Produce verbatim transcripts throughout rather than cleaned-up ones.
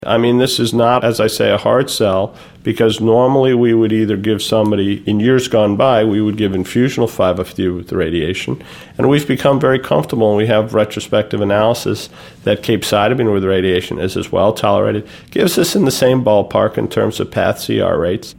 I mean, this is not, as I say, a hard sell, because normally we would either give somebody, in years gone by, we would give infusional five F U with the radiation, and we've become very comfortable, and we have retrospective analysis that capecitabine with radiation is as well tolerated, gives us in the same ballpark in terms of path C R rates.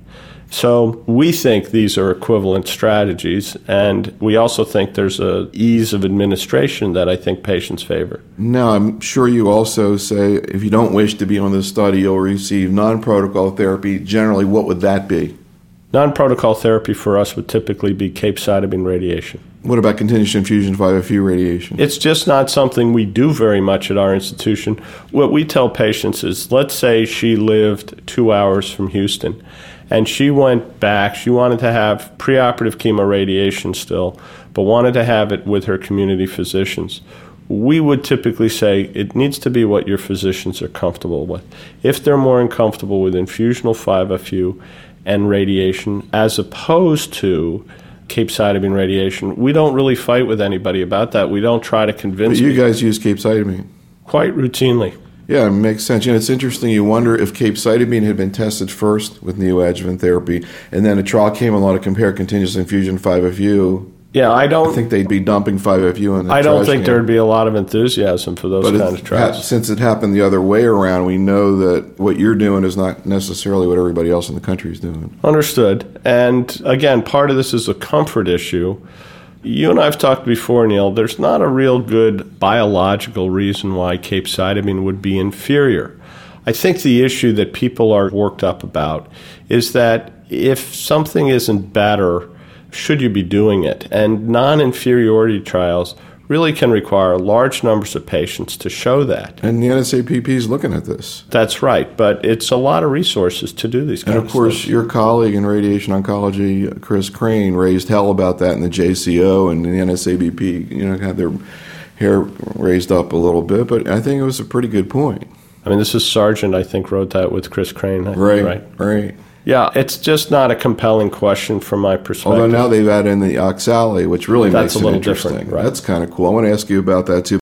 So we think these are equivalent strategies, and we also think there's a ease of administration that I think patients favor. Now, I'm sure you also say if you don't wish to be on this study, you'll receive non-protocol therapy. Generally, what would that be? Non-protocol therapy for us would typically be capecitabine radiation. What about continuous infusion five F U radiation? It's just not something we do very much at our institution. What we tell patients is, let's say she lived two hours from Houston, and she went back. She wanted to have preoperative chemoradiation still, but wanted to have it with her community physicians. We would typically say it needs to be what your physicians are comfortable with. If they're more uncomfortable with infusional five F U and radiation as opposed to capecitabine radiation, we don't really fight with anybody about that. We don't try to convince But you people. guys use capecitabine. Quite routinely. Yeah, it makes sense. You know, it's interesting. You wonder if capecitabine had been tested first with neoadjuvant therapy, and then a trial came along to compare continuous infusion five F U. Yeah, I don't I think they'd be dumping five F U in the I don't think can. there'd be a lot of enthusiasm for those But kind it, of trials. ha- since it happened the other way around, we know that what you're doing is not necessarily what everybody else in the country is doing. Understood. And again, part of this is a comfort issue. You and I have talked before, Neil, there's not a real good biological reason why capecitabine would be inferior. I think the issue that people are worked up about is that if something isn't better, should you be doing it? And non-inferiority trials really can require large numbers of patients to show that. And the N S A P P is looking at this. That's right, but it's a lot of resources to do these kinds And of of course, studies. your colleague in radiation oncology, Chris Crane, raised hell about that in the J C O, and the N S A B P, you know, had their hair raised up a little bit, but I think it was a pretty good point. I mean, this is Sargent, I think, wrote that with Chris Crane. Right, right. right. Yeah, it's just not a compelling question from my perspective. Although now they've added in the oxali, which really That's makes a it little interesting. different, right. That's kind of cool. I want to ask you about that too.